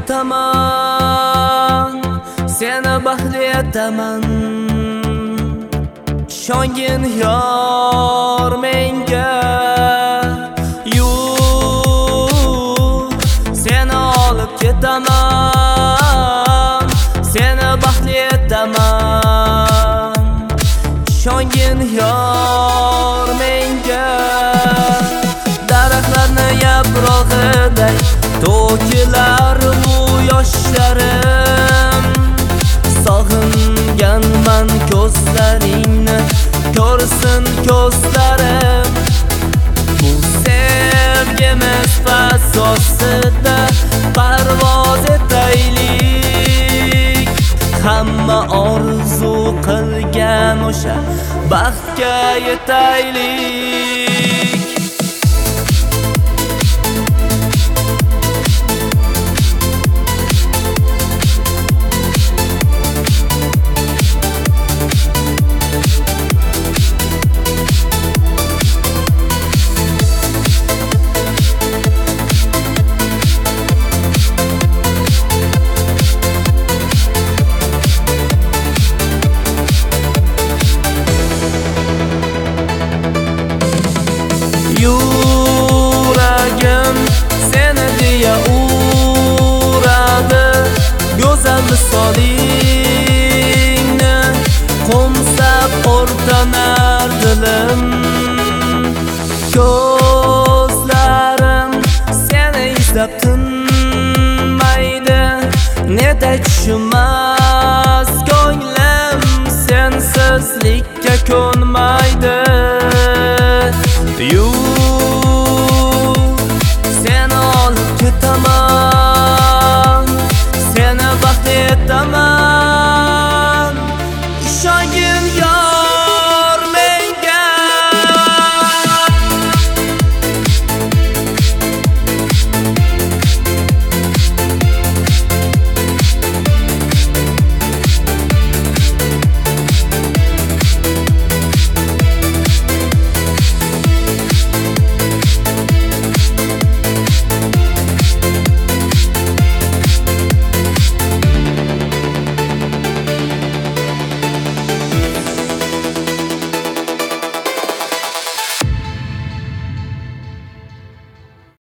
etaman, seni baxtli etaman. Ishongin yor menga, seni olib ketaman, seni baxtli etaman. Ishongin yor menga, daraxtlarni yaprog'iday to'kilar bu yoshlarim. Sog'inganman ko'zlaringni, ko'rsin ko'zlarim. Bu sevgimiz fasosida parvoz etaylik, hamma orzu qilgan o'sha baxtga yetaylik. Yuragim seni deya uradi, go'zal visolingni qo'msab o'rtanar dilim. Ko'zlarim seni izlab tinmaydi, neda tushmas ko'nglim sensizlikka ko'nmaydi.